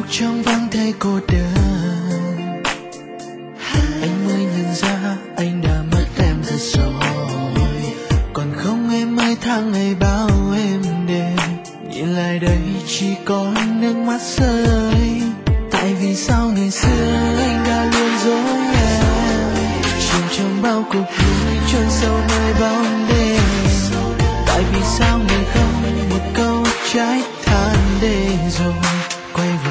trong vắng thấy cô đơn, anh mới nhận ra anh đã mất em thật rồi. Còn không em ơi, tháng ngày bao êm đềm, nhìn lại đây chỉ có nước mắt rơi. Tại vì sao ngày xưa anh đã luôn dối em, chìm trong bao cuộc vui chôn sâu nơi bóng đêm. Tại vì sao người không một câu trái than để rồi quay về.